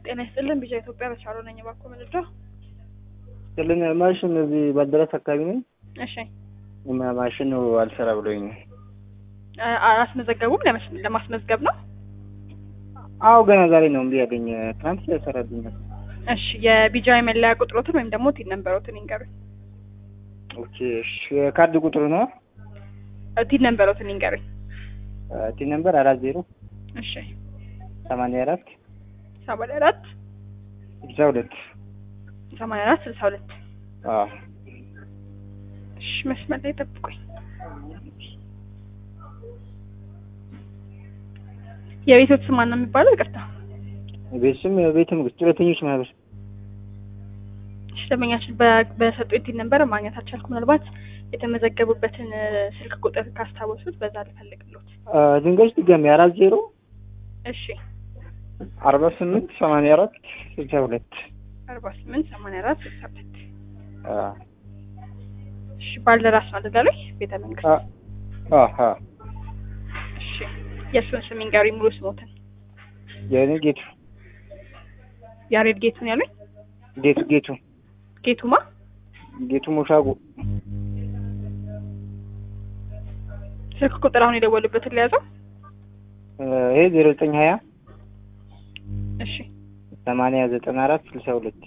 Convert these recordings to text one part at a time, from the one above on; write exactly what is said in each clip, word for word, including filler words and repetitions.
ጤና ይስጥልን ቢጃ ኢትዮጵያ በቻሎ ነኝ ባኮ መልዶ ስለኛ ማሽን እዚህ ባልደረስ አካባቢ ነኝ። እሺ እና ማሽኑ አልሰራ ብሎኝ ነው። አላስመዘገቡም ለማስመዝገብ ነው? አዎ ገና ዛሬ ነው እንዴ ያገኘ ትናንት ስለሰራልኝ ነው። እሺ የቢጃ መለያ ቁጥሮትን ወይም ደግሞ ቲን ነምበሮትን ይንገሩኝ። ኦኬ እሺ ካርድ ቁጥሩ ነው? ቲን ነምበሮትን ይንገሩኝ። ቲን ነምበር አራት ዜሮ እሺ ሰማንያ አራት ሰማንያ አራት ስልሳ ሁለት ሰማንያ አራት ስልሳ ሁለት አዎ እሺ መስመር ላይ ጠብቁኝ። የቤቶት ስም ማን ነው የሚባለው? ይቅርታ ቤትም ቤትም ጡረተኞች ማህበር። እሺ ደንበኛችን በሰጡት ቲን ነምበር ማግኘት አልቻልኩም። ምናልባት የተመዘገቡበትን ስልክ ቁጥር ካስታወሱት በዛ ልፈልግሎት። ድንገት ድጋሚ አራት ዜሮ እሺ አርባ ስምንት ሰማንያ አራት ስልሳ ሁለት አርባ ስምንት ሰማንያ አራት ስልሳ ሁለት አ እሺ ባልደራስ ነው አይደል? ቤተ መንግስት አ አሃ እሺ የሱን ስም ይንገሩኝ ሙሉ ስሞትን። የኔ ጌቱ ያሬድ ጌቱ ነው ያሉኝ? ጌቱ ጌቱ ጌቱማ ጌቱ ሞሻጎ። ስልክ ቁጥር አሁን የደወሉበትን ሊያዘው? ይሄ ዜሮ ዘጠኝ ሀያ እሺ ሰማንያ ዘጠና አራት ስልሳ ሁለት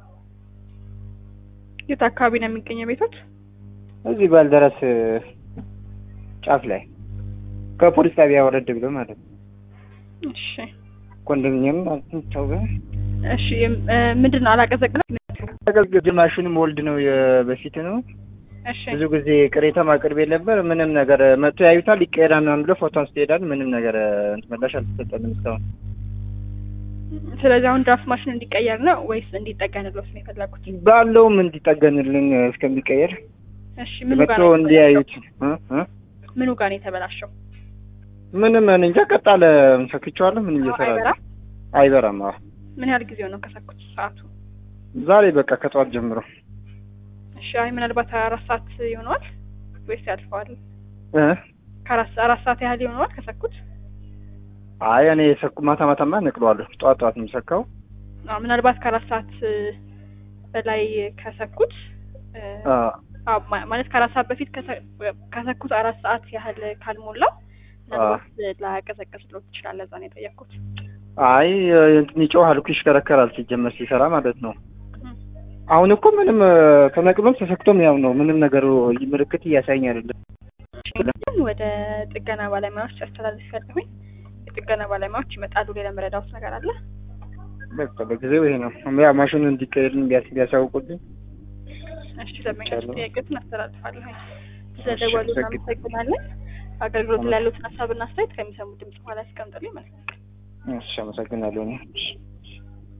የት አካባቢ ነው የሚገኘው ቤቶት? እዚህ ባልደረስ ጫፍ ላይ ከፖሊስ ጣቢያ ወረድ ብሎ ማለት ነው። እሺ ኮንዶሚኒየም አጥንታው ጋር እሺ ምንድነው አላቀዘቅዘም? ተቀዝቅዝ ማሽኑ ሞልድ ነው በፊት ነው። እሺ ብዙ ጊዜ ቅሬታ ማቅረብ የለበር ምንም ነገር መጥቶ ያዩታል ይቀየራል ነው ብሎ ፎቶ አንስቶ ይሄዳል። ምንም ነገር እንትመላሽ አልተሰጠንም እስካሁን። ስለዚህ አሁን ድራፍት ማሽን እንዲቀየር ነው ወይስ እንዲጠገንልዎት ነው የፈለጉት? ባለውም እንዲጠገንልን እስከሚቀየር እሺ ምኑ ጋር ነው እንዲያዩት እ እ ምኑ ጋር ነው የተበላሸው? ምንም እንጃ ቀጣለ ሰክቼዋለሁ። ምን እየሰራ ነው? አይበራም። አዎ ምን ያህል ጊዜው ነው ከሰኩት ሰዓቱ? ዛሬ በቃ ከጧት ጀምሮ። እሺ አይ ምናልባት አራት ሰዓት ይሆናል ወይስ ያልፈዋል? እ ከአራት አራት ሰዓት ያህል ይሆናል ከሰኩት? አይ እኔ የሰኩ ማታ ማታማ ነቅለዋለሁ። ጧት ጧት ነው የምሰካው። አዎ ምናልባት ከአራት ሰዓት በላይ ከሰኩት አ ማለት ከአራት ሰዓት በፊት ከሰኩት አራት ሰዓት ያህል ካልሞላው ምናልባት ላቀዘቅዝሎት ይችላል። ለዛ ነው የጠየኩት። አይ እንትን ይጮሃል እኮ ይሽከረከራል ሲጀመር ሲሰራ ማለት ነው። አሁን እኮ ምንም ተነቅሎም ተሰክቶም ያው ነው። ምንም ነገሩ ምልክት እያሳየኝ አይደለም። ወደ ጥገና ባለሙያዎች አስተላልፌያለሁኝ። የጥገና ባለሙያዎች ይመጣሉ። ሌላ መረዳት ነገር አለ? በቃ በጊዜው ይሄ ነው። ያ ማሽኑ እንዲቀየርን ቢያሳውቁልኝ። እሺ ለማንኛውም ጥያቄዎችን አስተላልፋለሁ። ስለደወሉ እናመሰግናለን። አገልግሎት ላይ ያሉትን ሀሳብና አስተያየት ከሚሰሙ ድምጽ በኋላ አስቀምጡልኝ ማለት ነው። እሺ አመሰግናለሁ።